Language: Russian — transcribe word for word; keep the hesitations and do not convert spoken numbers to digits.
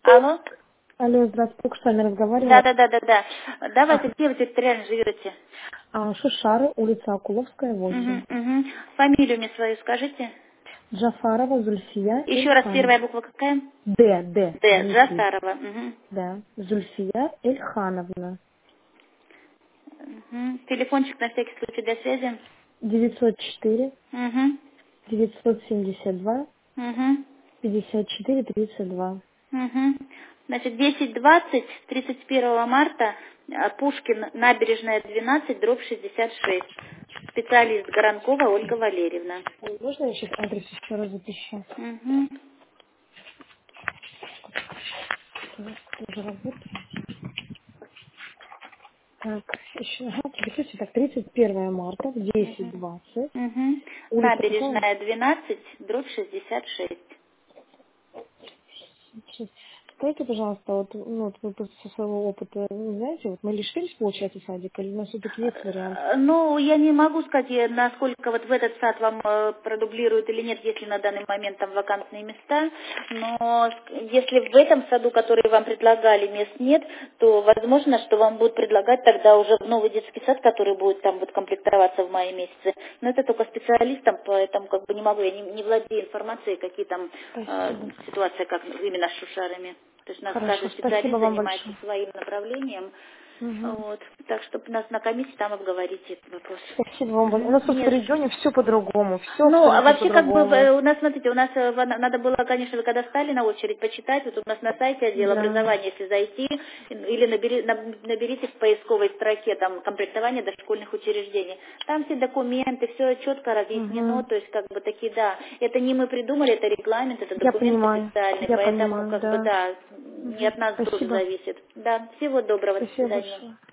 Алло? Алло, здравствуйте, только что с вами разговаривала. Да, да, да, да, да. Давайте, А, где вы территориально живете? а, Шушары, улица Акуловская, восемь. Угу, угу. Фамилию мне свою скажите. Джафарова Зульфия Еще раз, Эльхан. первая буква какая? Д, Д, Д. Дмитрий. Джасарова. Угу. Да. Зульфия Эльхановна. Угу. Телефончик на всякий случай для связи. девятьсот четыре Угу. девятьсот семьдесят два Угу. пятьдесят четыре тридцать два. Угу. Значит, десять двадцать, тридцать первого марта, а, Пушкин, набережная двенадцать, дробь шестьдесят шесть. Специалист Горанкова Ольга Валерьевна. Ой, можно я сейчас адрес еще раз запишу? Угу. Я тоже работаю. Так, еще, ага, запишите, так, тридцать первого марта в десять Угу. двадцать. Угу. Улица какая? Набережная двенадцать, дробь шестьдесят шесть. Сейчас. Скажите, пожалуйста, вот, ну, вот вы просто со своего опыта, ну, знаете, вот мы лишились, получается, садика, или у нас все-таки есть вариант? Э, Ну, я не могу сказать, э, насколько вот в этот сад вам э, продублируют или нет, если на данный момент там вакантные места, но с- если в этом саду, который вам предлагали, мест нет, то возможно, что вам будут предлагать тогда уже в новый детский сад, который будет там вот комплектоваться в мае месяце. Но это только специалистам, поэтому как бы не могу, я не, не владею информацией, какие там э, Спасибо. ситуации, как именно с шушарами. То есть у нас каждый Хорошо, спасибо специалист вам занимается большое. своим направлением. Мгм. Вот. Так что нас на комиссии там обговорите этот вопрос. Спасибо вам большое. У Мгм. нас просто Не в за что. регионе все по-другому, все Ну, а абсолютно вообще, как бы, по-другому. э, у нас, смотрите, у нас э, в- надо было, конечно, вы когда стали на очередь, почитать, вот у нас на сайте отдел Да. образования, если зайти, или набери- наб- наберите в поисковой строке там комплектование дошкольных учреждений. Там все документы, все четко разъяснено, Угу. то есть, как бы, такие, да, это не мы придумали, это регламент, это Я документ понимаю, официальный, я поэтому, понимаю, как бы, да. да, не Мгм. от нас тоже Спасибо. зависит. Да, всего доброго, до Спасибо свидания. большое.